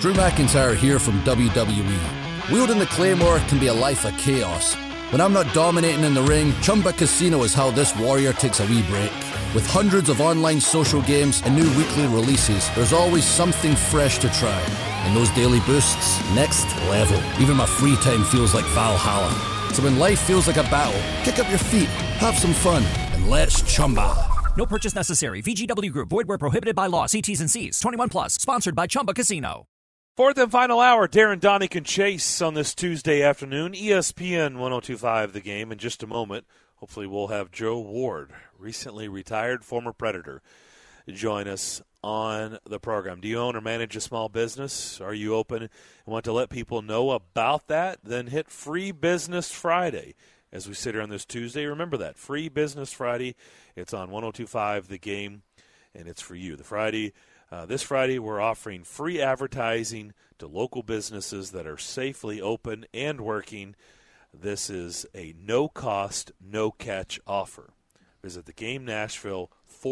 Drew McIntyre here from WWE. Wielding the Claymore can be a life of chaos. When I'm not dominating in the ring, Chumba Casino is how this warrior takes a wee break. With hundreds of online social games and new weekly releases, there's always something fresh to try. And those daily boosts, next level. Even my free time feels like Valhalla. So when life feels like a battle, kick up your feet, have some fun, and let's Chumba. No purchase necessary. VGW Group. Void where prohibited by law. See T's and C's. 21 plus. Sponsored by Chumba Casino. Fourth and final hour, Darren Donick and Chase on this Tuesday afternoon. ESPN 102.5 The Game. In just a moment, hopefully we'll have Joe Ward, recently retired former Predator, join us on the program. Do you own or manage a small business? Are you open and want to let people know about that? Then hit Free Business Friday. As we sit here on this Tuesday, remember that. Free Business Friday. It's on 102.5 The Game, and it's for you. This Friday, we're offering free advertising to local businesses that are safely open and working. This is a no-cost, no-catch offer. Visit the Game Nashville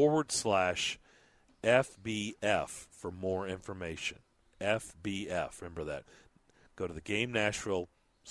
/FBF for more information. FBF, remember that. Go to the Game Nashville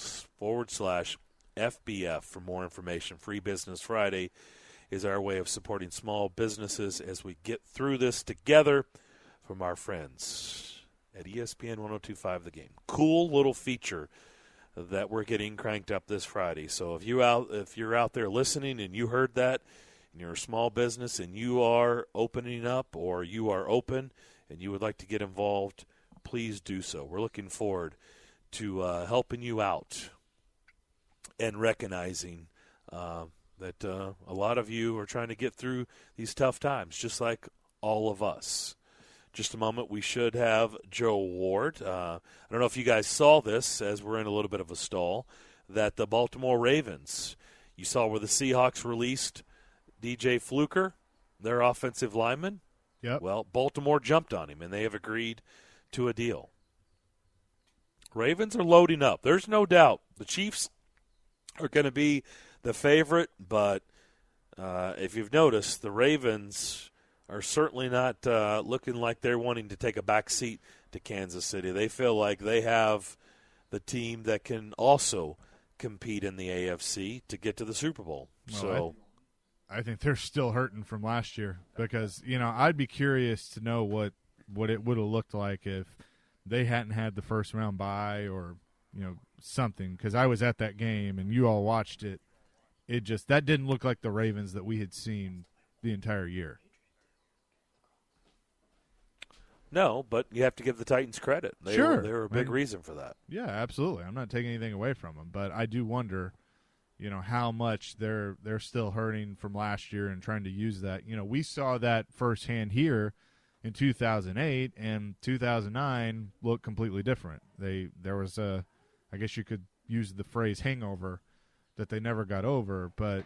/FBF for more information. Free Business Friday is our way of supporting small businesses as we get through this together. From our friends at ESPN 102.5 The Game. Cool little feature that we're getting cranked up this Friday. So if you're out there listening and you heard that, and you're a small business and you are opening up or you are open and you would like to get involved, please do so. We're looking forward to helping you out and recognizing that a lot of you are trying to get through these tough times, just like all of us. Just a moment, we should have Joe Ward. I don't know if you guys saw this, as we're in a little bit of a stall, that the Baltimore Ravens, you saw where the Seahawks released DJ Fluker, their offensive lineman. Yep. Well, Baltimore jumped on him, and they have agreed to a deal. Ravens are loading up. There's no doubt the Chiefs are going to be the favorite, but if you've noticed, the Ravens are certainly not looking like they're wanting to take a back seat to Kansas City. They feel like they have the team that can also compete in the AFC to get to the Super Bowl. Well, I think they're still hurting from last year because, I'd be curious to know what it would have looked like if they hadn't had the first round bye or, something, because I was at that game and you all watched it. That didn't look like the Ravens that we had seen the entire year. No, but you have to give the Titans credit. They were a big reason for that. Yeah, absolutely. I'm not taking anything away from them, but I do wonder, how much they're still hurting from last year and trying to use that. We saw that firsthand here in 2008, and 2009 looked completely different. There was I guess you could use the phrase hangover that they never got over, but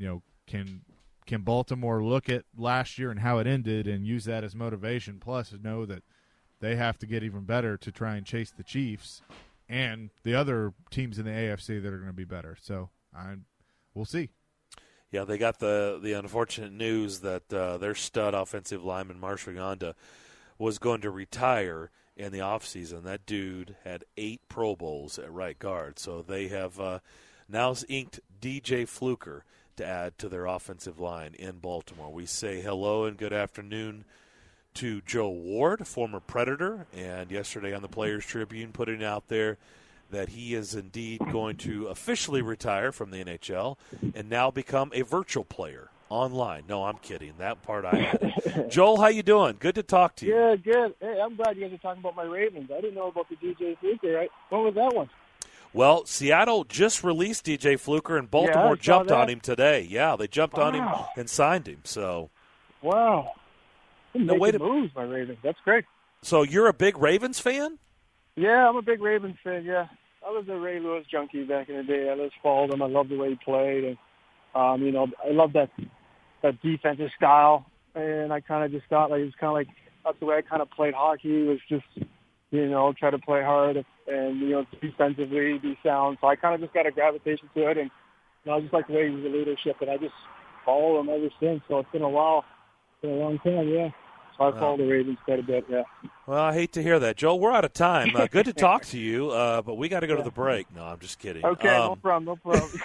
can Baltimore look at last year and how it ended and use that as motivation, plus know that they have to get even better to try and chase the Chiefs and the other teams in the AFC that are going to be better? So we'll see. Yeah, they got the unfortunate news that their stud offensive lineman, Marshall Yanda, was going to retire in the offseason. That dude had 8 Pro Bowls at right guard. So they have now inked DJ Fluker to add to their offensive line in Baltimore. We say hello and good afternoon to Joe Ward, former Predator, and yesterday on the Players Tribune putting out there that he is indeed going to officially retire from the NHL and now become a virtual player online. No, I'm kidding. That part I had. Joel, how you doing? Good to talk to you. Yeah, good. Hey, I'm glad you guys are talking about my Ravens. I didn't know about the DJ Fluker. Right? When was that one? Well, Seattle just released DJ Fluker, and Baltimore jumped on him today. Yeah, they jumped on him and signed him. So, wow. Moves, my Ravens. That's great. So you're a big Ravens fan? Yeah, I'm a big Ravens fan, yeah. I was a Ray Lewis junkie back in the day. I just followed him. I loved the way he played. And, I love that defensive style. And I kind of just thought it was kind of like that's the way I kind of played hockey, was just, try to play hard and, defensively be sound. So I kind of just got a gravitation to it. And I just like the way he was a leadership. And I just followed him ever since. So it's been a while. It's been a long time, yeah. So I follow the Ravens quite a bit, yeah. Well, I hate to hear that, Joel. We're out of time. Good to talk to you, but we got to go to the break. No, I'm just kidding. Okay, no problem.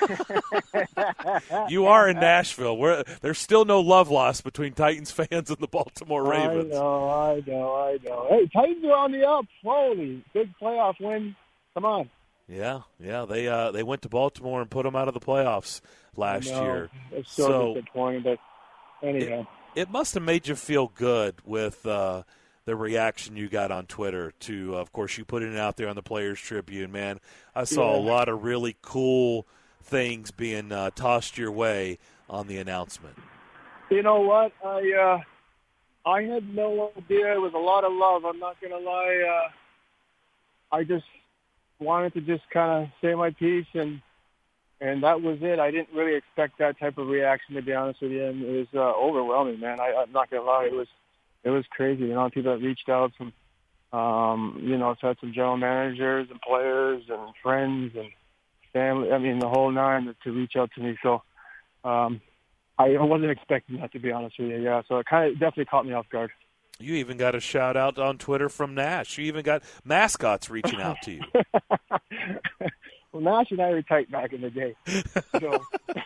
You are in Nashville. There's still no love lost between Titans fans and the Baltimore Ravens. I know. Hey, Titans are on the up. Holy, big playoff win. Come on. Yeah. They went to Baltimore and put them out of the playoffs last year. It's so disappointing, but anyhow. It must have made you feel good with the reaction you got on Twitter to, of course, you putting it out there on the Players Tribune. Man, I saw a lot of really cool things being tossed your way on the announcement. You know what? I had no idea. It was a lot of love. I'm not going to lie. I just wanted to just kind of say my piece, and that was it. I didn't really expect that type of reaction, to be honest with you, and it was overwhelming, man. I'm not gonna lie, it was crazy. You know, people that reached out from, I've had some general managers and players and friends and family. I mean, the whole nine to reach out to me. So I wasn't expecting that, to be honest with you. Yeah, so it kind of definitely caught me off guard. You even got a shout out on Twitter from Nash. You even got mascots reaching out to you. Well, Nash and I were tight back in the day. So,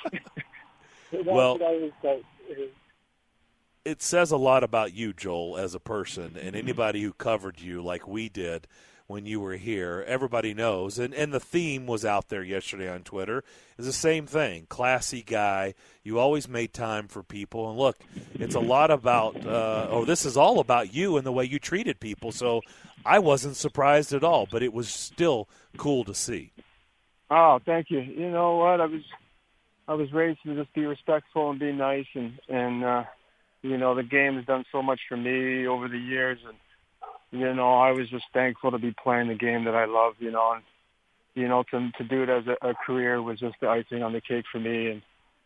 it says a lot about you, Joel, as a person, and anybody who covered you like we did when you were here. Everybody knows, and the theme was out there yesterday on Twitter, is the same thing. Classy guy. You always made time for people. And look, it's a lot about, this is all about you and the way you treated people. So I wasn't surprised at all, but it was still cool to see. Oh, thank you. You know what? I was raised to just be respectful and be nice, and the game has done so much for me over the years, and I was just thankful to be playing the game that I love, and to do it as a career was just the icing on the cake for me. And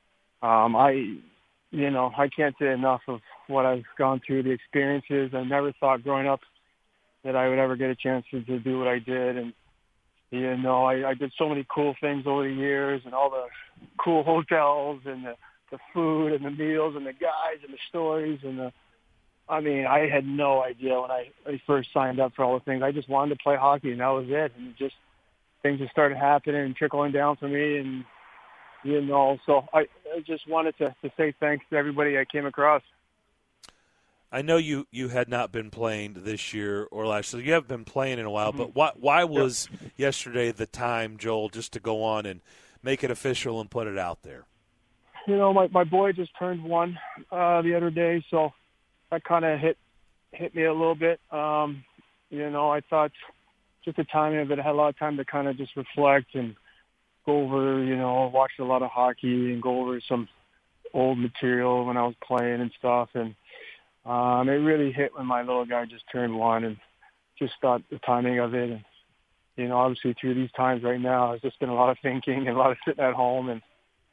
I can't say enough of what I've gone through, the experiences. I never thought growing up that I would ever get a chance to do what I did, and I did so many cool things over the years, and all the cool hotels and the food and the meals and the guys and the stories and I had no idea when I first signed up for all the things. I just wanted to play hockey, and that was it. And things just started happening and trickling down for me, and so I just wanted to say thanks to everybody I came across. I know you had not been playing this year or last year. You haven't been playing in a while, but why was yesterday the time, Joel, just to go on and make it official and put it out there? My boy just turned 1 the other day, so that kind of hit me a little bit. I thought just the timing of it, I had a lot of time to kind of just reflect and go over, watched a lot of hockey and go over some old material when I was playing and stuff, and it really hit when my little guy just turned 1, and just thought the timing of it. And, obviously through these times right now, it's just been a lot of thinking and a lot of sitting at home. And,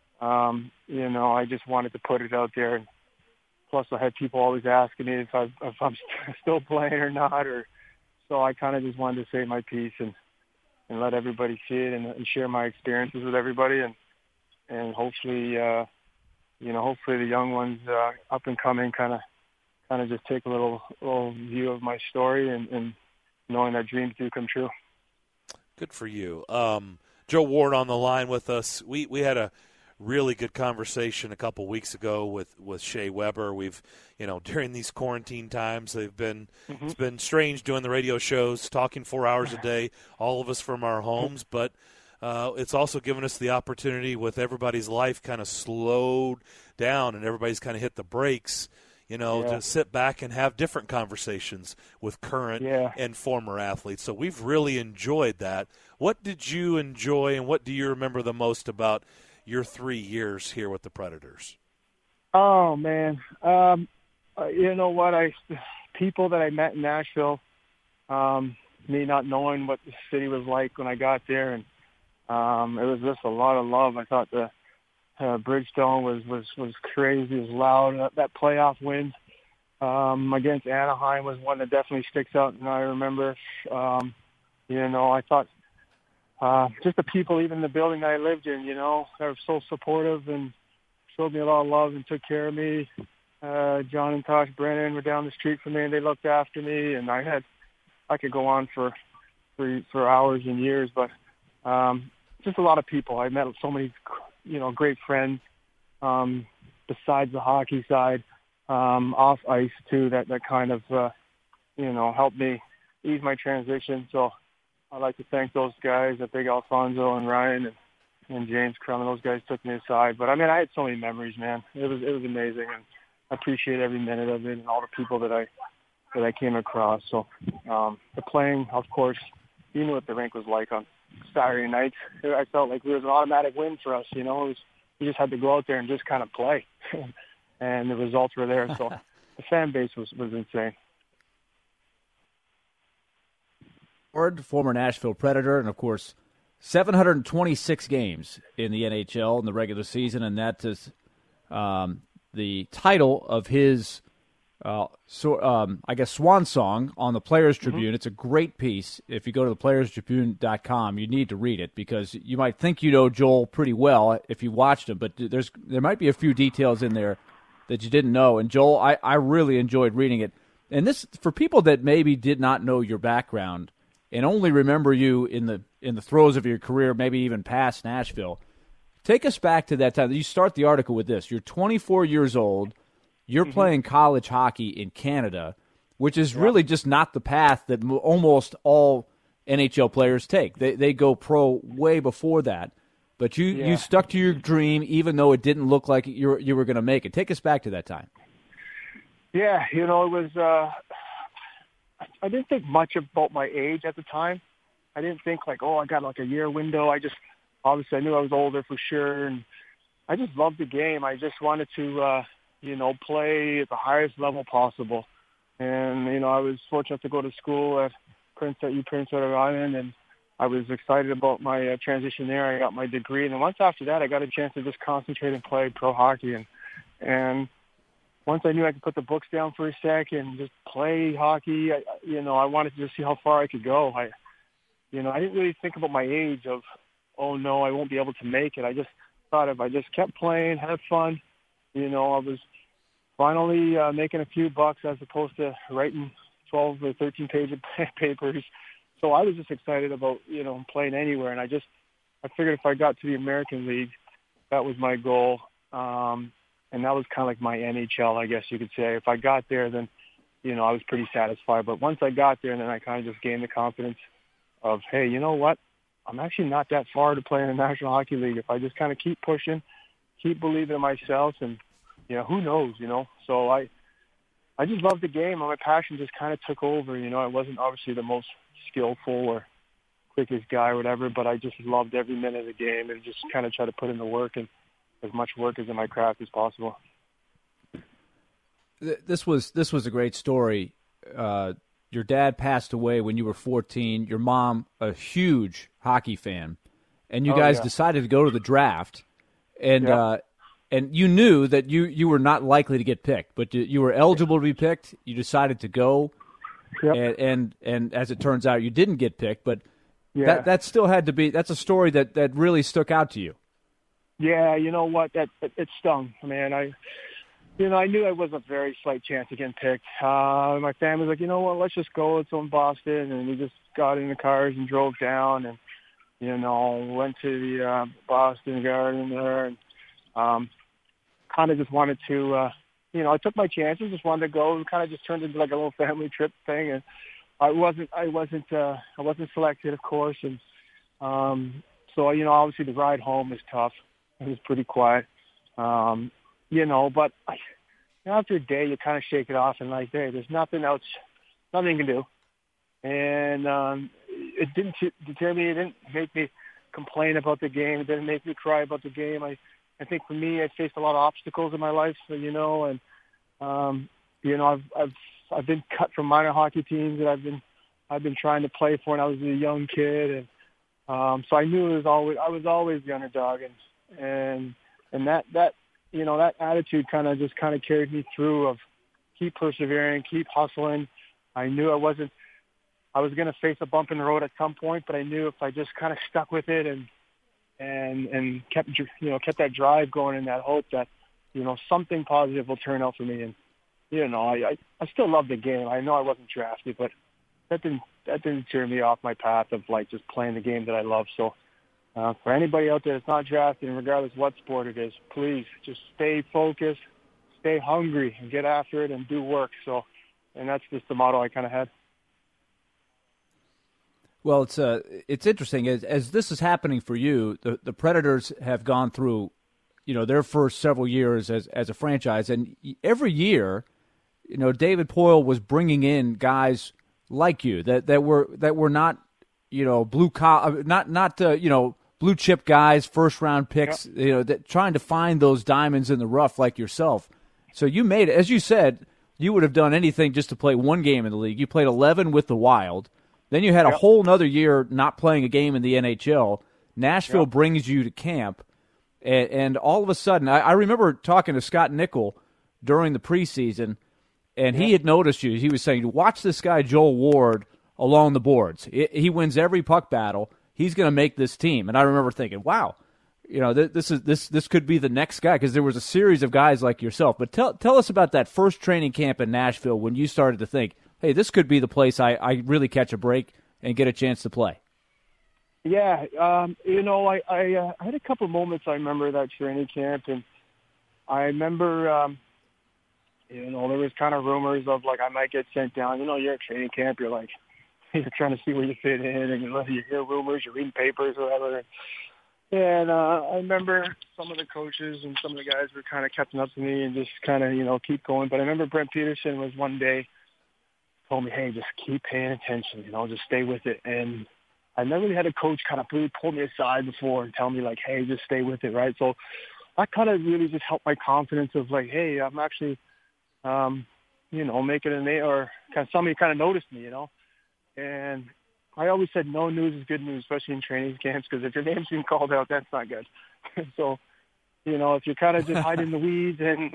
I just wanted to put it out there. And plus I had people always asking me if I'm still playing or not. So I kind of just wanted to say my piece and let everybody see it and share my experiences with everybody. And hopefully, hopefully the young ones up and coming kind of just take a little view of my story and knowing that dreams do come true. Good for you. Joe Ward on the line with us. We had a really good conversation a couple weeks ago with Shea Weber. We've, during these quarantine times, it's been strange doing the radio shows, talking 4 hours a day, all of us from our homes, but it's also given us the opportunity with everybody's life kind of slowed down and everybody's kind of hit the brakes, to sit back and have different conversations with current and former athletes. So we've really enjoyed that. What did you enjoy and what do you remember the most about your 3 years here with the Predators? Oh, man. You know what? People that I met in Nashville, me not knowing what the city was like when I got there, and it was just a lot of love. I thought the Bridgestone was crazy, it was loud. That playoff win against Anaheim was one that definitely sticks out, and I remember, I thought just the people, even the building that I lived in, they were so supportive and showed me a lot of love and took care of me. John and Tosh Brennan were down the street from me, and they looked after me. And I could go on for hours and years, but just a lot of people. I met so many, great friends besides the hockey side, off ice too. That kind of helped me ease my transition. So I'd like to thank those guys, Big Alfonso and Ryan and James Crum. Those guys took me aside. But I mean, I had so many memories, man. It was amazing, and I appreciate every minute of it and all the people that I came across. So the playing, of course, you knew what the rink was like on Saturday nights. I felt like it was an automatic win for us. We just had to go out there and just kind of play, and the results were there. So the fan base was insane. Former Nashville Predator, and of course, 726 games in the NHL in the regular season, and that is the title of his, swan song on the Players Tribune. Mm-hmm. It's a great piece. If you go to theplayerstribune.com, you need to read it because you might think you know Joel pretty well if you watched him, but there might be a few details in there that you didn't know. And Joel, I really enjoyed reading it. And this, for people that maybe did not know your background and only remember you in the throes of your career, maybe even past Nashville, take us back to that time. You start the article with this. You're 24 years old. You're playing college hockey in Canada, which is really just not the path that almost all NHL players take. They go pro way before that. But you stuck to your dream even though it didn't look like you were going to make it. Take us back to that time. Yeah, it was I didn't think much about my age at the time. I didn't think I got like a year window. Obviously I knew I was older for sure, and I just loved the game. I just wanted to play at the highest level possible. And, I was fortunate to go to school at Prince Edward Island, and I was excited about my transition there. I got my degree. And then once after that, I got a chance to just concentrate and play pro hockey. And once I knew I could put the books down for a sec and just play hockey, I wanted to just see how far I could go. I didn't really think about my age of, oh, no, I won't be able to make it. I just thought if I just kept playing, had fun, I was finally making a few bucks as opposed to writing 12 or 13-page papers. So I was just excited about, playing anywhere. And I figured if I got to the American League, that was my goal. And that was kind of like my NHL, I guess you could say. If I got there, then, I was pretty satisfied. But once I got there, then I kind of just gained the confidence of, hey, you know what? I'm actually not that far to play in the National Hockey League. If I just kind of keep pushing, keep believing in myself, and, who knows, So I just loved the game, and my passion just kind of took over. I wasn't obviously the most skillful or quickest guy or whatever, but I just loved every minute of the game and just kind of try to put in the work and as much work as in my craft as possible. This was a great story. Your dad passed away when you were 14. Your mom, a huge hockey fan, and you guys decided to go to the draft. And you knew that you were not likely to get picked, but you were eligible to be picked. You decided to go, and as it turns out, you didn't get picked. But that still had to be. That's a story that really stuck out to you. Yeah, you know what? It stung, man. I knew I was a very slight chance of getting picked. My family was like, you know what? Let's just go. It's in Boston, and we just got in the cars and drove down, and went to the Boston Garden there, and kind of just wanted to, I took my chances, just wanted to go. It kind of just turned into like a little family trip thing, and I wasn't selected, of course, and so obviously the ride home was tough. It was pretty quiet, but after a day, you kind of shake it off and like, hey, there's nothing else, nothing you can do, and it didn't deter me. It didn't make me complain about the game. It didn't make me cry about the game. I think for me, I faced a lot of obstacles in my life, and I've been cut from minor hockey teams that I've been trying to play for when I was a young kid, and so I knew I was always the underdog, and that attitude kind of carried me through of keep persevering, keep hustling. I knew I was going to face a bump in the road at some point, but I knew if I just kind of stuck with it and kept that drive going and that hope that something positive will turn out for me. And, I still love the game. I know I wasn't drafted, but that didn't turn me off my path of, like, just playing the game that I love. So for anybody out there that's not drafted, and regardless what sport it is, please just stay focused, stay hungry, and get after it and do work. So, and that's just the motto I kind of had. Well, it's interesting. As this is happening for you, the Predators have gone through, their first several years as a franchise. And every year, David Poile was bringing in guys like you that were not, blue collar, not blue chip guys, first round picks, that trying to find those diamonds in the rough like yourself. So you made it. As you said, you would have done anything just to play one game in the league. You played 11 with the Wild. Then you had a whole nother year not playing a game in the NHL. Nashville brings you to camp, and all of a sudden, I remember talking to Scott Nickel during the preseason, and he had noticed you. He was saying, watch this guy Joel Ward along the boards. He wins every puck battle. He's going to make this team. And I remember thinking, wow, this could be the next guy, because there was a series of guys like yourself. But tell us about that first training camp in Nashville when you started to think, hey, this could be the place I really catch a break and get a chance to play. Yeah, I had a couple moments I remember that training camp, and I remember, there was kind of rumors of, like, I might get sent down. You're at training camp, you're like, you're trying to see where you fit in, and you hear rumors, you're reading papers, or whatever. And I remember some of the coaches and some of the guys were kind of catching up to me and just kind of, keep going. But I remember Brent Peterson was one day told me, hey, just keep paying attention, just stay with it. And I never really had a coach kind of really pull me aside before and tell me, like, hey, just stay with it, right? So that kind of really just helped my confidence of, like, hey, I'm actually, making a name, or kind of somebody kind of noticed me, And I always said no news is good news, especially in training camps, because if your name's being called out, that's not good. So, if you're kind of just hiding in the weeds and,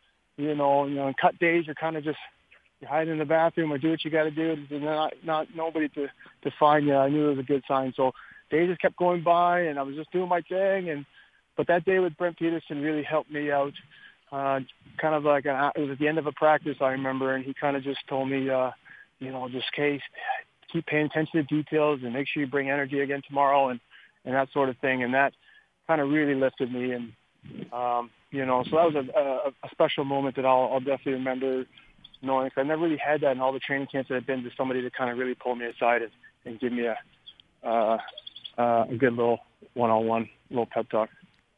on cut days, you're kind of just, you hide in the bathroom or do what you got to do. There's not nobody to find you. I knew it was a good sign. So days just kept going by, and I was just doing my thing. But that day with Brent Peterson really helped me out. Kind of like it was at the end of a practice, I remember, and he kind of just told me, just keep paying attention to details and make sure you bring energy again tomorrow, and that sort of thing. And that kind of really lifted me. And so that was a special moment that I'll definitely remember. Knowing, because I never really had that in all the training camps that I've been to, somebody to kind of really pull me aside and give me a good little one-on-one little pep talk.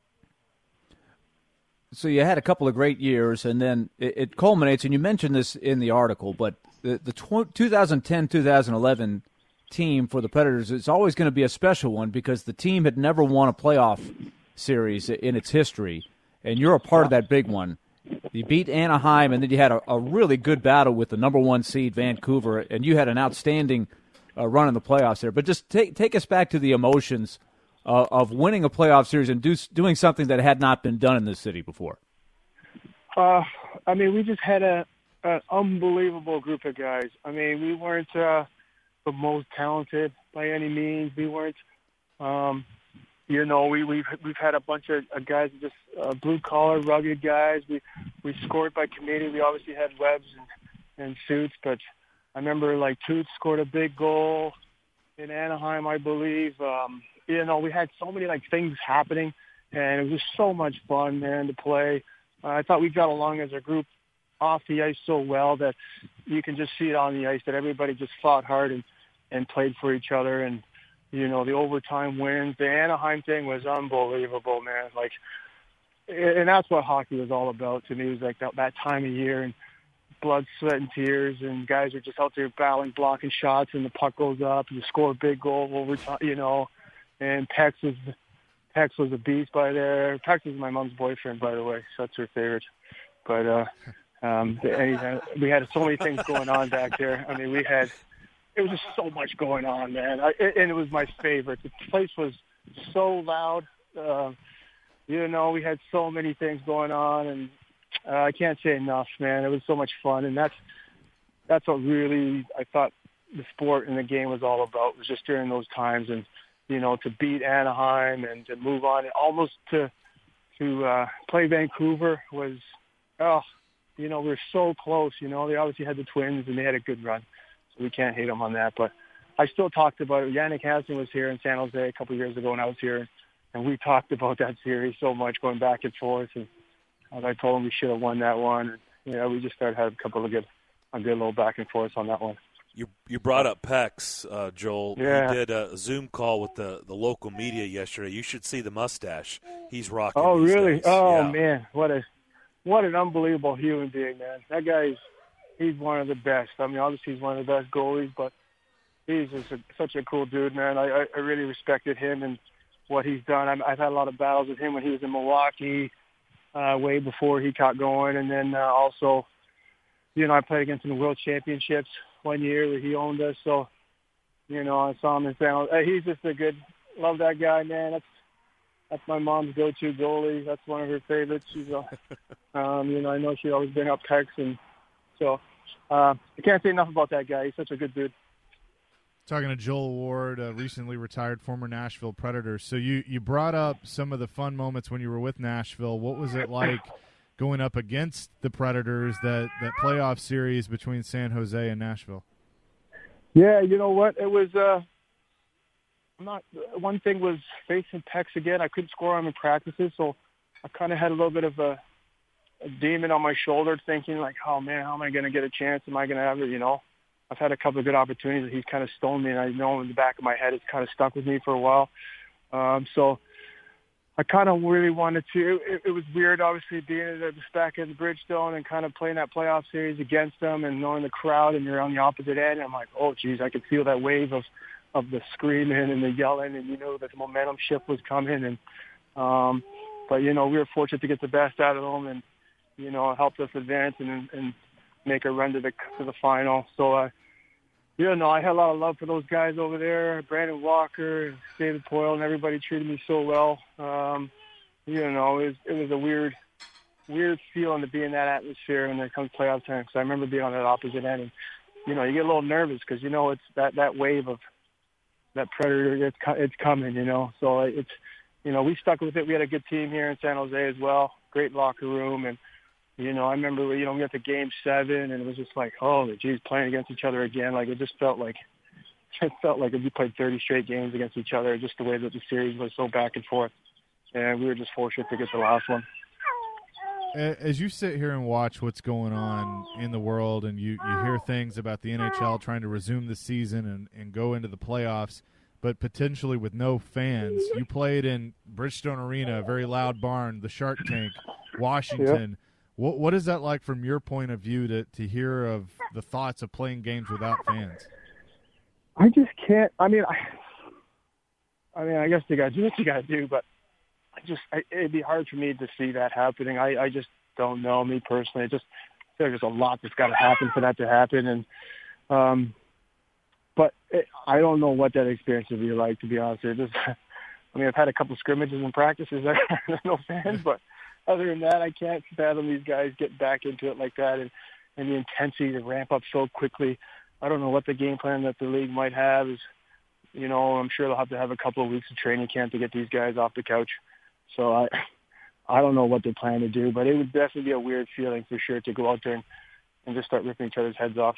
So you had a couple of great years, and then it culminates, and you mentioned this in the article, but the 2010-2011 team for the Predators is always going to be a special one, because the team had never won a playoff series in its history, and you're a part of that big one. You beat Anaheim, and then you had a really good battle with the number one seed, Vancouver, and you had an outstanding run in the playoffs there. But just take us back to the emotions of winning a playoff series and doing something that had not been done in this city before. We just had an unbelievable group of guys. We weren't the most talented by any means. We weren't we've had a bunch of guys, just blue-collar, rugged guys. We scored by committee. We obviously had Webbs and Suits, but I remember, like, Toots scored a big goal in Anaheim, I believe. We had so many, like, things happening, and it was just so much fun, man, to play. I thought we got along as a group off the ice so well that you can just see it on the ice, that everybody just fought hard and played for each other. And the overtime wins. The Anaheim thing was unbelievable, man. Like, and that's what hockey was all about to me. It was like that time of year, and blood, sweat, and tears, and guys are just out there battling, blocking shots, and the puck goes up, and you score a big goal overtime, And Pex was a beast by there. Pex is my mom's boyfriend, by the way, so that's her favorite. But we had so many things going on back there. It was just so much going on, man. And it was my favorite. The place was so loud. We had so many things going on, and I can't say enough, man. It was so much fun, and that's what really I thought the sport and the game was all about, was just during those times. And, to beat Anaheim and to move on, almost to to play Vancouver was, we were so close. They obviously had the Twins, and they had a good run, so we can't hate them on that. But I still talked about it. Yannick Hansen was here in San Jose a couple of years ago when I was here, and we talked about that series so much, going back and forth. And I told him we should have won that one. And, we just started having a couple of good little back and forth on that one. You brought up Pex, Joel. Yeah. He did a Zoom call with the local media yesterday. You should see the mustache. He's rocking. Oh, these really? days. Oh, yeah. man. What an unbelievable human being, man. That he's one of the best. I mean, obviously he's one of the best goalies, but he's just such a cool dude, man. I really respected him and what he's done. I've had a lot of battles with him when he was in Milwaukee, way before he got going. And then also, I played against him in the World Championships one year where he owned us. So, I saw him in San Jose. He's just love that guy, man. That's my mom's go-to goalie. That's one of her favorites. She's, I know she'd always bring up Pex, and so I can't say enough about that guy. He's such a good dude. Talking to Joel Ward, recently retired former Nashville Predator. So you brought up some of the fun moments when you were with Nashville. What was it like going up against the Predators, that playoff series between San Jose and Nashville? Yeah, you know what? It was one thing was facing Pex again. I couldn't score on him in practices, so I kind of had a little bit of a demon on my shoulder, thinking like, oh man, how am I going to get a chance? Am I going to have it? I've had a couple of good opportunities that he's kind of stolen me, and I know in the back of my head it's kind of stuck with me for a while. So I kind of really wanted to. It was weird, obviously, being at the back of the Bridgestone and kind of playing that playoff series against them and knowing the crowd, and you're on the opposite end. And I'm like, oh, geez, I could feel that wave of the screaming and the yelling, and that the momentum shift was coming. And but we were fortunate to get the best out of them, and it helped us advance and make a run to the final. So I had a lot of love for those guys over there, Brandon Walker, David Poyle, and everybody treated me so well. It was a weird feeling to be in that atmosphere when it comes playoff time. Because I remember being on that opposite end, and you get a little nervous because it's that wave of that Predator. It's coming. So it's we stuck with it. We had a good team here in San Jose as well. Great locker room, and I remember we got to Game 7, and it was just like, oh, geez, playing against each other again. Like it felt like if we played 30 straight games against each other. Just the way that the series was so back and forth, and we were just fortunate to get the last one. As you sit here and watch what's going on in the world, and you hear things about the NHL trying to resume the season and go into the playoffs, but potentially with no fans. You played in Bridgestone Arena, a very loud barn, the Shark Tank, Washington. Yep. What is that like from your point of view to hear of the thoughts of playing games without fans? I just can't. I guess you got to do what you got to do, but it'd be hard for me to see that happening. I just don't know, me personally. There's a lot that's got to happen for that to happen, and but I don't know what that experience would be like, to be honest. I've had a couple scrimmages and practices. There's no fans, but other than that, I can't fathom these guys getting back into it like that, and the intensity to ramp up so quickly. I don't know what the game plan that the league might have is. I'm sure they'll have to have a couple of weeks of training camp to get these guys off the couch. So I don't know what they plan to do, but it would definitely be a weird feeling for sure to go out there and just start ripping each other's heads off.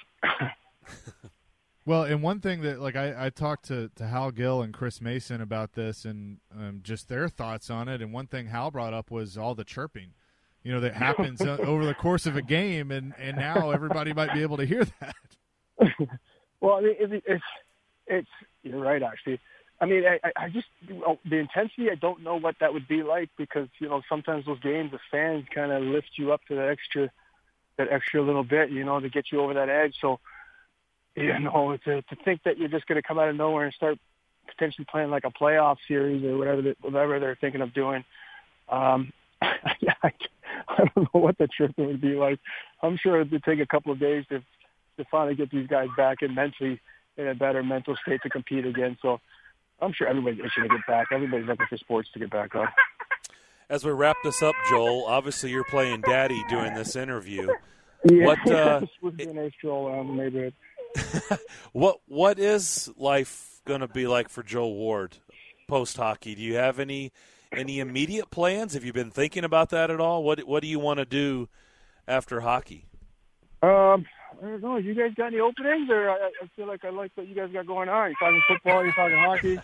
Well, and one thing that, I talked to Hal Gill and Chris Mason about this and just their thoughts on it, and one thing Hal brought up was all the chirping, that happens over the course of a game, and now everybody might be able to hear that. Well, it's you're right, actually. I just the intensity, I don't know what that would be like, because, sometimes those games, the fans kind of lift you up to that extra little bit, to get you over that edge. So, to think that you're just going to come out of nowhere and start potentially playing like a playoff series or whatever they're thinking of doing. I don't know what the chirping would be like. I'm sure it would take a couple of days to finally get these guys back and mentally in a better mental state to compete again. So I'm sure everybody's itching to get back. Everybody's looking for sports to get back on. As we wrap this up, Joel, obviously you're playing daddy doing this interview. Yeah, this would be a nice stroll around the neighborhood. What is life going to be like for Joel Ward post-hockey? Do you have any Any immediate plans? Have you been thinking about that at all? What do you want to do after hockey? I don't know. You guys got any openings? Or I feel like I like what you guys got going on. You're talking football. You're talking hockey.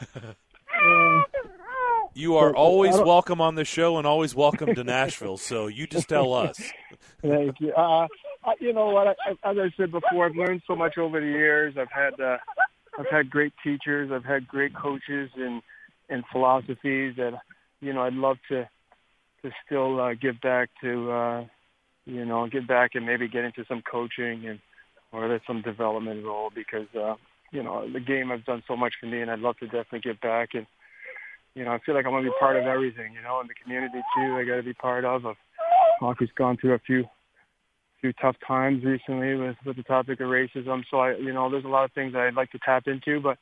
You are always welcome on the show and always welcome to Nashville. So you just tell us. Thank you. You know what? As I said before, I've learned so much over the years. I've had great teachers. I've had great coaches and philosophies that, you know, I'd love to still give back to, give back and maybe get into some coaching or there's some development role because, the game has done so much for me and I'd love to definitely get back. And, I feel like I want to be part of everything, and the community too I got to be part of. Hockey's gone through a few tough times recently with the topic of racism. So there's a lot of things that I'd like to tap into, but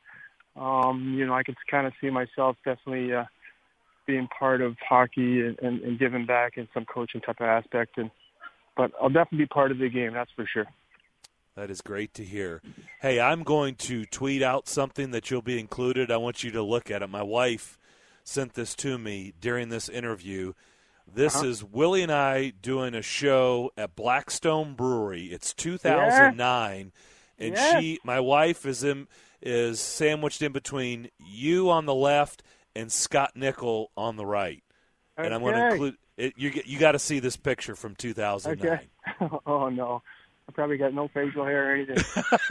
I could kind of see myself definitely being part of hockey and giving back in some coaching type of aspect. But I'll definitely be part of the game, that's for sure. That is great to hear. Hey, I'm going to tweet out something that you'll be included. I want you to look at it. My wife sent this to me during this interview. This is Willie and I doing a show at Blackstone Brewery. It's 2009, and my wife is sandwiched in between you on the left and Scott Nickel on the right. Okay. And I'm going to include it. You got to see this picture from 2009. Okay. Oh no, I probably got no facial hair or anything.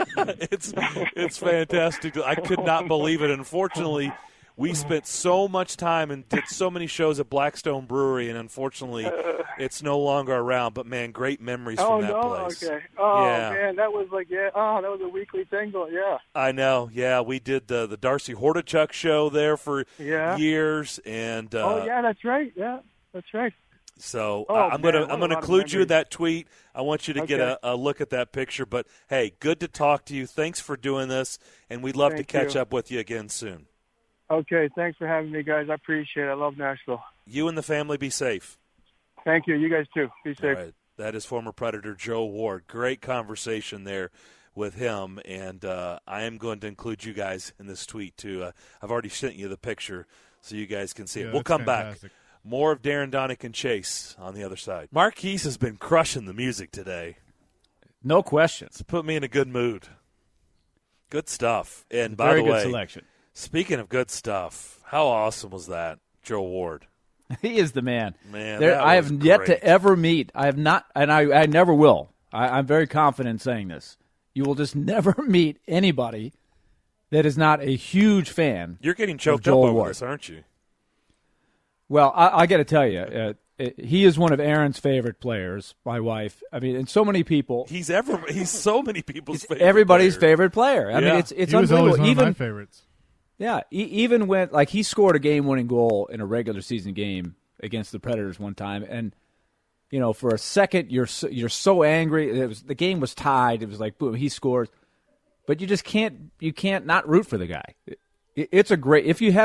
It's fantastic. I could not believe it. Unfortunately, we spent so much time and did so many shows at Blackstone Brewery, and unfortunately, it's no longer around. But, man, great memories from that place. Okay. Oh, yeah. Man, that was that was a weekly thing, but yeah. I know. Yeah, we did the Darcy Hordichuk show there for years. And that's right. Yeah, that's right. So I'm gonna include you in that tweet. I want you to get a look at that picture. But, hey, good to talk to you. Thanks for doing this, and we'd love to catch up with you again soon. Okay, thanks for having me, guys. I appreciate it. I love Nashville. You and the family be safe. Thank you. You guys, too. Be safe. All right. That is former Predator Joe Ward. Great conversation there with him, and I am going to include you guys in this tweet, too. I've already sent you the picture so you guys can see it. We'll come back. More of Darren Donick and Chase on the other side. Marquise has been crushing the music today. No question. It's put me in a good mood. Good stuff. And by very the way, good selection. Speaking of good stuff, how awesome was that, Joe Ward? He is the man. Man, I have yet to ever meet. I have not, and I never will. I'm very confident in saying this. You will just never meet anybody that is not a huge fan. You're getting choked up over this, aren't you? Well, I got to tell you, he is one of Aaron's favorite players. My wife. I mean, and so many people. He's so many people's favorite. Everybody's favorite player. I mean, it's he was unbelievable. Always one of my favorites. Yeah, even when he scored a game-winning goal in a regular season game against the Predators one time, and for a second you're so angry. The game was tied. It was like boom, he scores, but you just can't not root for the guy. It's a great if you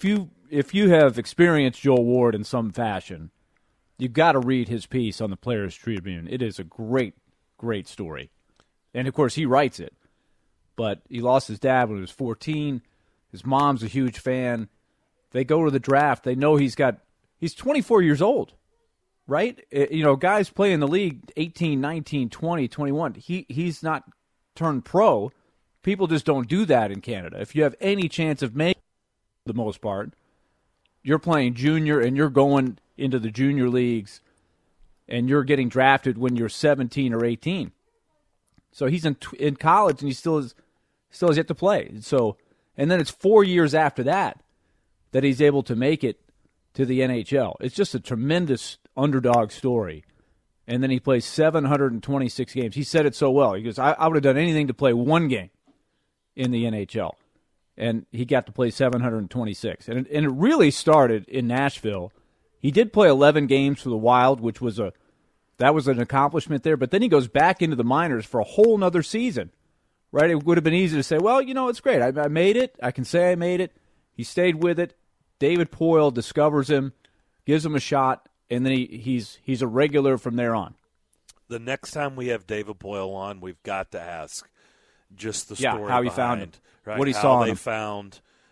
have experienced Joel Ward in some fashion, you've got to read his piece on the Players Tribune. It is a great story, and of course he writes it. But he lost his dad when he was 14. His mom's a huge fan. They go to the draft. They know he's 24 years old, right? Guys play in the league 18, 19, 20, 21. He's not turned pro. People just don't do that in Canada. If you have any chance of making it, for the most part, you're playing junior and you're going into the junior leagues and you're getting drafted when you're 17 or 18. So he's in college and he still has yet to play. And then it's 4 years after that he's able to make it to the NHL. It's just a tremendous underdog story. And then he plays 726 games. He said it so well. He goes, I would have done anything to play one game in the NHL. And he got to play 726. And it really started in Nashville. He did play 11 games for the Wild, which was an accomplishment there. But then he goes back into the minors for a whole nother season. Right, it would have been easy to say, well, it's great. I made it. I can say I made it. He stayed with it. David Poile discovers him, gives him a shot, and then he's a regular from there on. The next time we have David Poile on, we've got to ask just the story how he behind, found him, right? what he how saw. They found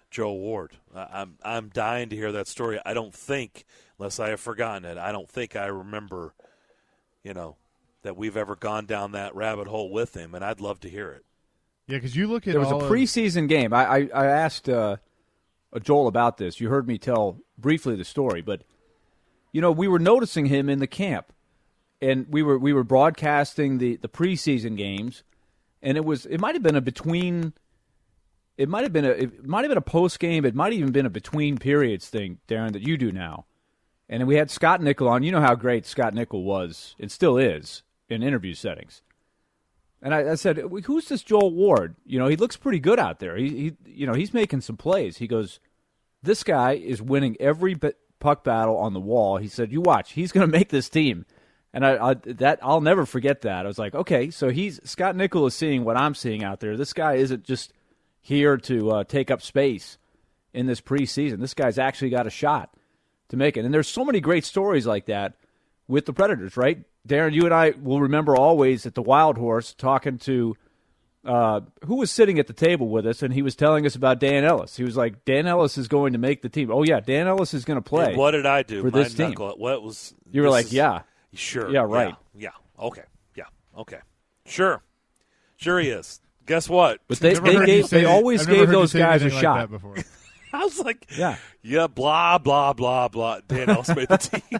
Joe Ward. I'm dying to hear that story. I don't think, unless I have forgotten it, I don't think I remember, that we've ever gone down that rabbit hole with him, and I'd love to hear it. Yeah, because you look at there was a preseason game. I asked Joel about this. You heard me tell briefly the story, but we were noticing him in the camp, and we were broadcasting the preseason games, and it might have been a between. It might have been a post game. It might have even been a between periods thing, Darren, that you do now. And then we had Scott Nickel on. You know how great Scott Nickel was and still is in interview settings. And I said, "Who's this Joel Ward? He looks pretty good out there. He's making some plays." He goes, "This guy is winning every puck battle on the wall." He said, "You watch. He's going to make this team." And I'll never forget that. I was like, okay, so Scott Nickel is seeing what I'm seeing out there. This guy isn't just here to take up space in this preseason. This guy's actually got a shot to make it. And there's so many great stories like that with the Predators, right? Darren, you and I will remember always at the Wild Horse talking to who was sitting at the table with us, and he was telling us about Dan Ellis. He was like, Dan Ellis is going to make the team. Oh, yeah, Dan Ellis is going to play. And what did I do for this team? What was you were like, yeah. Sure. Yeah, right. Yeah. Okay. Yeah. Okay. Sure he is. Guess what? But they always gave those guys a shot. Before. I was like, yeah, blah, blah, blah, blah. Dan Ellis made the team.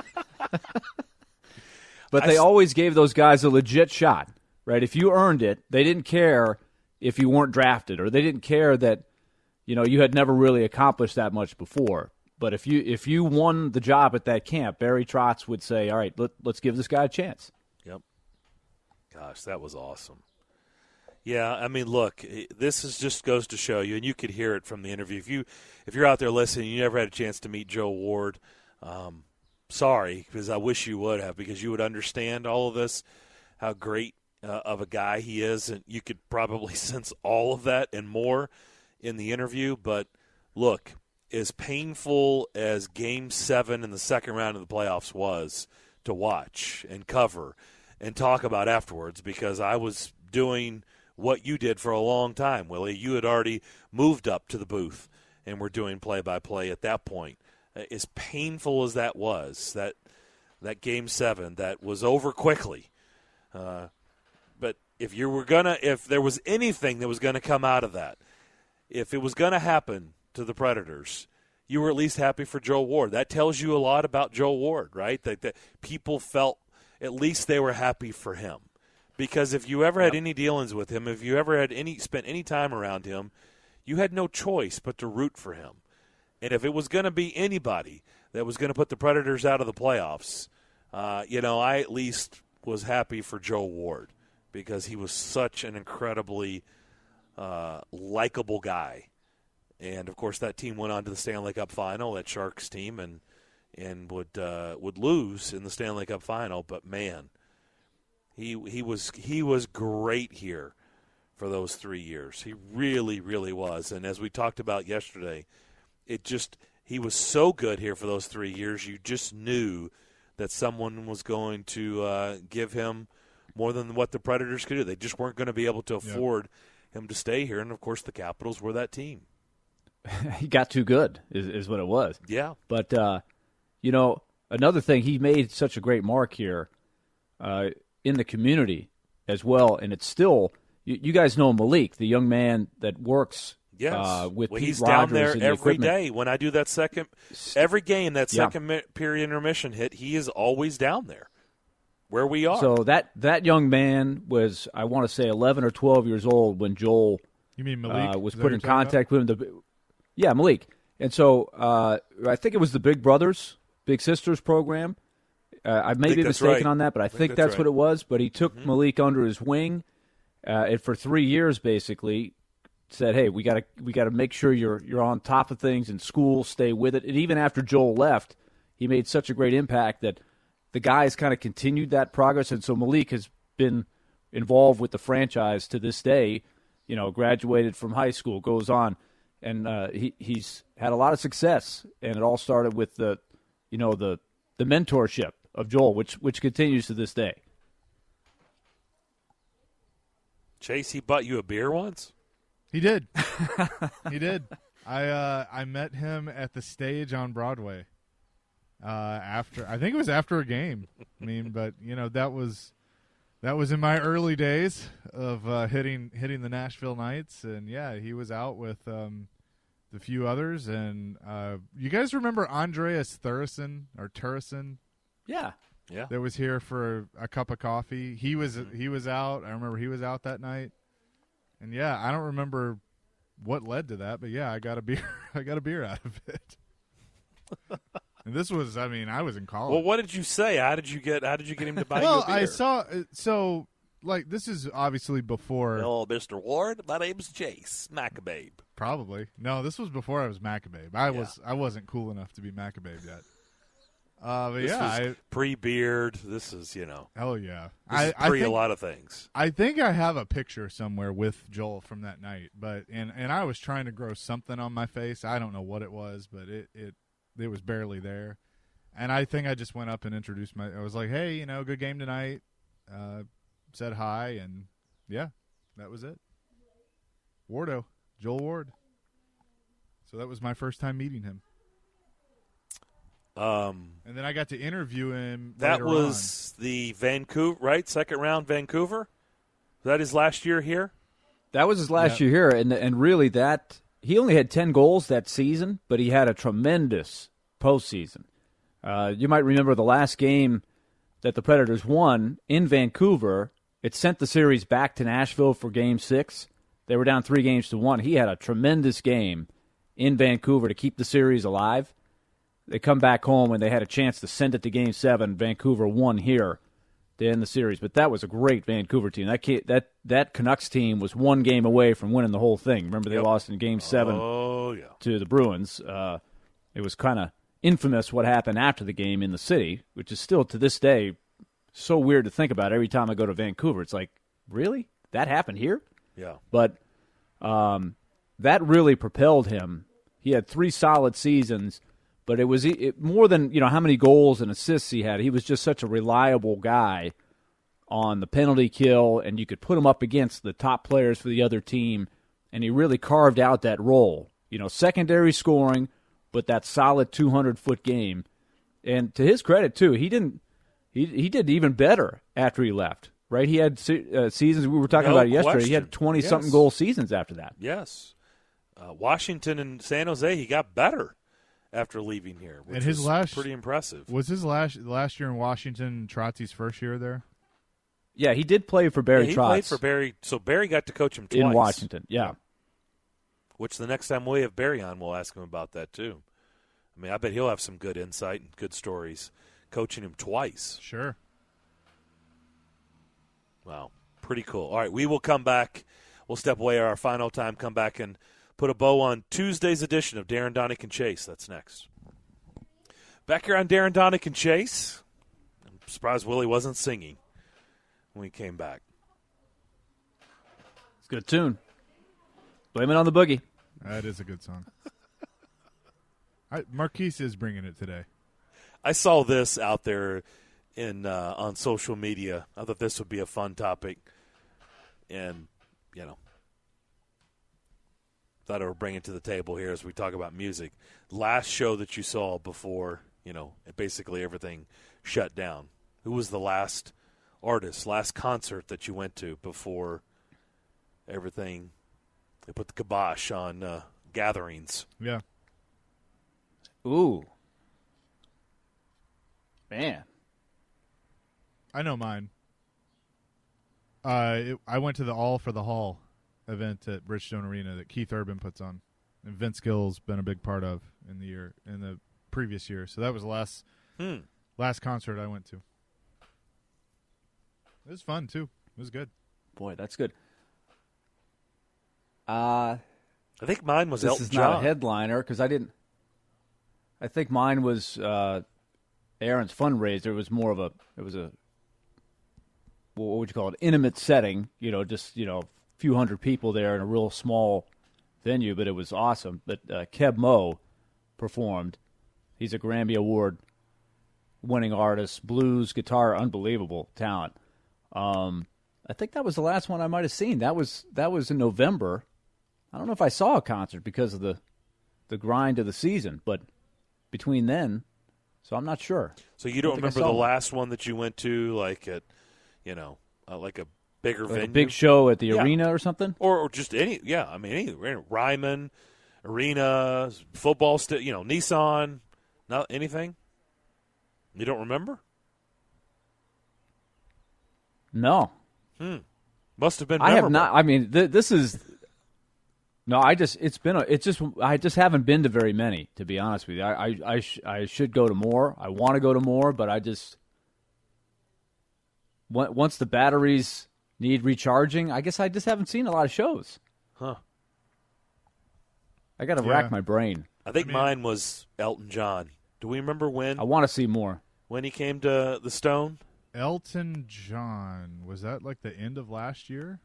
But they always gave those guys a legit shot, right? If you earned it, they didn't care if you weren't drafted, or they didn't care that, you had never really accomplished that much before. But if you won the job at that camp, Barry Trotz would say, all right, let's give this guy a chance. Yep. Gosh, that was awesome. Yeah, I mean, look, this just goes to show you, and you could hear it from the interview. If you're out there listening, you never had a chance to meet Joe Ward, sorry, because I wish you would have, because you would understand all of this, how great of a guy he is, and you could probably sense all of that and more in the interview. But look, as painful as Game 7 in the second round of the playoffs was to watch and cover and talk about afterwards, because I was doing what you did for a long time, Willie. You had already moved up to the booth and were doing play-by-play at that point. As painful as that was, that Game 7, that was over quickly. But if there was anything that was going to come out of that, if it was going to happen to the Predators, you were at least happy for Joe Ward. That tells you a lot about Joe Ward, right? That people felt at least they were happy for him. Because if you ever had any dealings with him, if you ever had spent any time around him, you had no choice but to root for him. And if it was going to be anybody that was going to put the Predators out of the playoffs, I at least was happy for Joe Ward, because he was such an incredibly likable guy. And, of course, that team went on to the Stanley Cup final, that Sharks team, and would lose in the Stanley Cup final. But, man, he was great here for those 3 years. He really, really was. And as we talked about yesterday, he was so good here for those 3 years. You just knew that someone was going to give him more than what the Predators could do. They just weren't going to be able to afford him to stay here. And, of course, the Capitals were that team. He got too good is what it was. Yeah. But, another thing, he made such a great mark here in the community as well. And it's still, you guys know Malik, the young man that works with Pete he's Rogers down there in the every equipment. day. When I do that every game, that second period intermission hit, he is always down there where we are. So that young man was, I want to say, 11 or 12 years old when Joel You mean Malik? was put in contact with him. Yeah, Malik. And so I think it was the Big Brothers, Big Sisters program. I may be mistaken on that, but I think that's what it was. But he took Malik under his wing, and for 3 years basically said, "Hey, we got to make sure you're on top of things in school, stay with it." And even after Joel left, he made such a great impact that the guys kind of continued that progress. And so Malik has been involved with the franchise to this day. Graduated from high school, goes on. And he's had a lot of success, and it all started with the mentorship of Joel, which continues to this day. Chase, he bought you a beer once? He did. He did. I met him at the stage on Broadway. I think it was after a game. I mean, but that was in my early days of hitting the Nashville Knights, and yeah, he was out with the few others. And you guys remember Andreas Thursson? Yeah. That was here for a cup of coffee. He was out. I remember he was out that night. And yeah, I don't remember what led to that, but yeah, I got a beer. I got a beer out of it. And this was, I was in college. Well, what did you say? How did you get him to buy you well, a beer? I saw this is obviously before. Hello, Mr. Ward. My name's Chase Maccababe. Probably. No, this was before I was Maccababe. I wasn't cool enough to be Maccababe yet. But this was pre-beard. This is, Oh yeah. This is pre a lot of things. I think I have a picture somewhere with Joel from that night, but and I was trying to grow something on my face. I don't know what it was, but it was barely there. And I think I just went up and introduced I was like, "Hey, good game tonight." Said hi, and yeah, that was it. Joel Ward. So that was my first time meeting him. And then I got to interview him. That was the Vancouver, right? Second round Vancouver. Was that his last year here? That was his last year here, and really he only had 10 goals that season, but he had a tremendous postseason. You might remember the last game that the Predators won in Vancouver. It sent the series back to Nashville for Game 6. They were down 3-1. He had a tremendous game in Vancouver to keep the series alive. They come back home, and they had a chance to send it to Game 7. Vancouver won here to end the series. But that was a great Vancouver team. That Canucks team was one game away from winning the whole thing. Remember, they lost in Game 7 to the Bruins. It was kind of infamous what happened after the game in the city, which is still, to this day, so weird to think about. Every time I go to Vancouver, it's like, really? That happened here? Yeah. But that really propelled him. He had 3 solid seasons. But it was more than how many goals and assists he had. He was just such a reliable guy on the penalty kill, and you could put him up against the top players for the other team, and he really carved out that role. Secondary scoring, but that solid 200-foot game. And to his credit too, he did even better after he left. Right? He had seasons. We were talking about it yesterday. He had 20-something goal seasons after that. Yes, Washington and San Jose, he got better after leaving here, which was pretty impressive. Was his last year in Washington Trotzy's first year there? Yeah, he did play for Barry Trotz. He played for Barry, so Barry got to coach him twice. In Washington, yeah. Which the next time we have Barry on, we'll ask him about that too. I bet he'll have some good insight and good stories coaching him twice. Sure. Wow, pretty cool. All right, we will come back. We'll step away our final time, come back and put a bow on Tuesday's edition of Darren Donick and Chase. That's next. Back here on Darren Donick and Chase. I'm surprised Willie wasn't singing when we came back. It's a good tune. Blame it on the boogie. That is a good song. Marquise is bringing it today. I saw this out there on social media. I thought this would be a fun topic. And, thought I would bring it to the table here as we talk about music. Last show that you saw before, basically everything shut down. Who was the last artist, last concert that you went to before everything? They put the kibosh on gatherings. Yeah. Ooh. Man. I know mine. I went to the All for the Hall event at Bridgestone Arena that Keith Urban puts on, and Vince Gill's been a big part of in the previous year. So that was the last concert I went to. It was fun too. It was good. Boy, that's good. I think mine was Elton John. This is not a headliner because I didn't. I think mine was Aaron's fundraiser. It was more of a. It was a. What would you call it? Intimate setting. Just a few hundred people there in a real small venue, but it was awesome. But Keb Mo performed. He's a Grammy Award-winning artist, blues, guitar, unbelievable talent. I think that was the last one I might have seen. That was in November. I don't know if I saw a concert because of the the grind of the season. But between then, so I'm not sure. So you don't remember the last one that you went to, like at, like a bigger venue? A big show at the arena or something? Or just any, anywhere. Ryman, arena, football, Nissan, not anything? You don't remember? No. Must have been memorable. I have not. I mean, this is. No, I just haven't been to very many, to be honest with you. I should go to more. I want to go to more, but I just once the batteries need recharging, I guess I just haven't seen a lot of shows. Huh. I got to rack my brain. I think mine was Elton John. Do we remember when? I want to see more. When he came to the Stone? Elton John. Was that like the end of last year?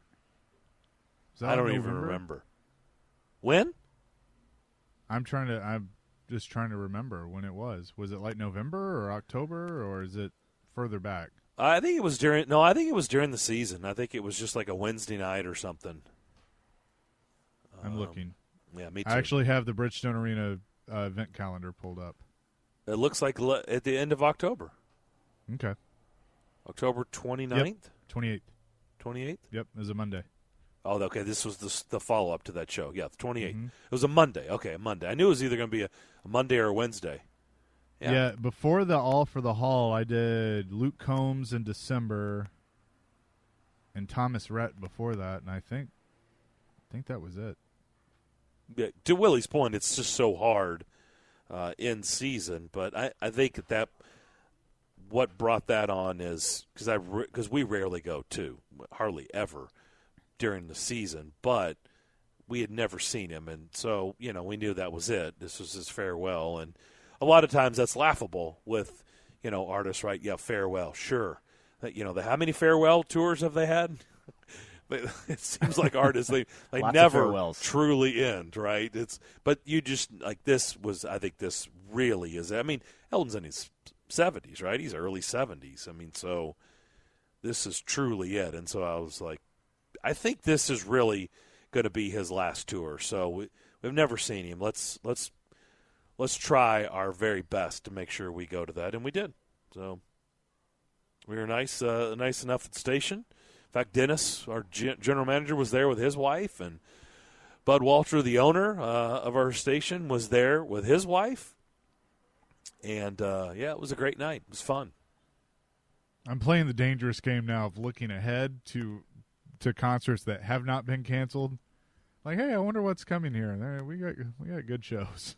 I don't even remember. When? I'm just trying to remember when it was. Was it like November or October, or is it further back? I think it was during the season. I think it was just like a Wednesday night or something. I'm looking. Yeah, me too. I actually have the Bridgestone Arena event calendar pulled up. It looks like at the end of October. Okay. October 29th? Yep. 28th. 28th? Yep, it was a Monday. Oh, okay, this was the follow-up to that show. Yeah, the 28th. Mm-hmm. It was a Monday. Okay, a Monday. I knew it was either going to be a Monday or a Wednesday. Yeah, before the All for the Hall, I did Luke Combs in December and Thomas Rhett before that, and I think that was it. Yeah, to Willie's point, it's just so hard in season, but I think that what brought that on is because we rarely go too, hardly ever during the season, but we had never seen him, and so we knew that was it. This was his farewell, and a lot of times that's laughable with artists, right? Yeah, farewell, sure. How many farewell tours have they had? It seems like artists they never truly end, right? But you just like this was. I think this really is. I mean, Elton's in his 70s, right? He's early 70s. I mean, so this is truly it. And so I was like, I think this is really going to be his last tour. So we've never seen him. Let's try our very best to make sure we go to that, and we did. So we were nice enough at the station. In fact, Dennis, our general manager, was there with his wife, and Bud Walter, the owner of our station, was there with his wife. And, it was a great night. It was fun. I'm playing the dangerous game now of looking ahead to concerts that have not been canceled. Like, hey, I wonder what's coming here. We got good shows.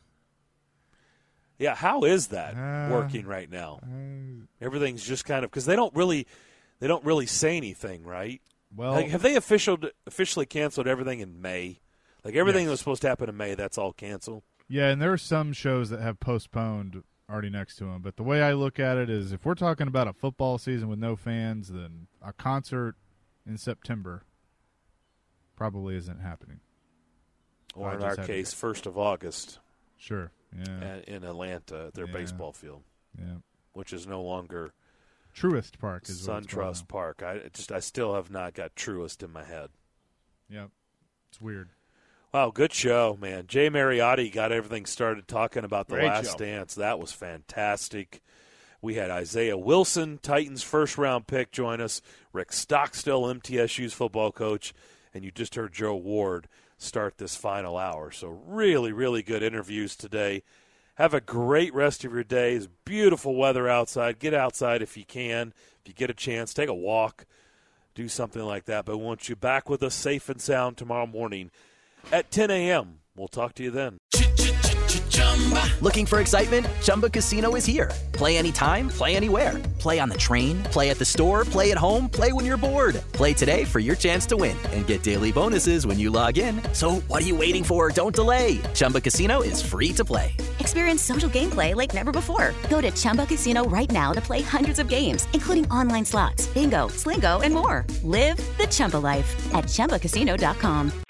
Yeah, how is that working right now? Everything's just kind of – because they don't really say anything, right? Well, like, have they officially canceled everything in May? Like everything that was supposed to happen in May, that's all canceled? Yeah, and there are some shows that have postponed already next to them. But the way I look at it is if we're talking about a football season with no fans, then a concert in September probably isn't happening. Or in our case, 1st of August. Sure, yeah. In Atlanta at their baseball field. Yeah. Which is no longer Truist Park is SunTrust Park. I still have not got Truist in my head. Yep. It's weird. Wow, good show, man. Jay Mariotti got everything started talking about The Last Dance. That was fantastic. We had Isaiah Wilson, Titans first-round pick, join us. Rick Stockstill, MTSU's football coach. And you just heard Joe Ward start this final hour. So really, really good interviews today. Have a great rest of your day. It's beautiful weather outside. Get outside if you can. If you get a chance, take a walk. Do something like that. But we want you back with us safe and sound tomorrow morning at 10 a.m. We'll talk to you then. Looking for excitement? Chumba Casino is here. Play anytime, play anywhere. Play on the train, play at the store, play at home, play when you're bored. Play today for your chance to win and get daily bonuses when you log in. So what are you waiting for? Don't delay. Chumba Casino is free to play. Experience social gameplay like never before. Go to Chumba Casino right now to play hundreds of games, including online slots, bingo, Slingo, and more. Live the Chumba life at ChumbaCasino.com.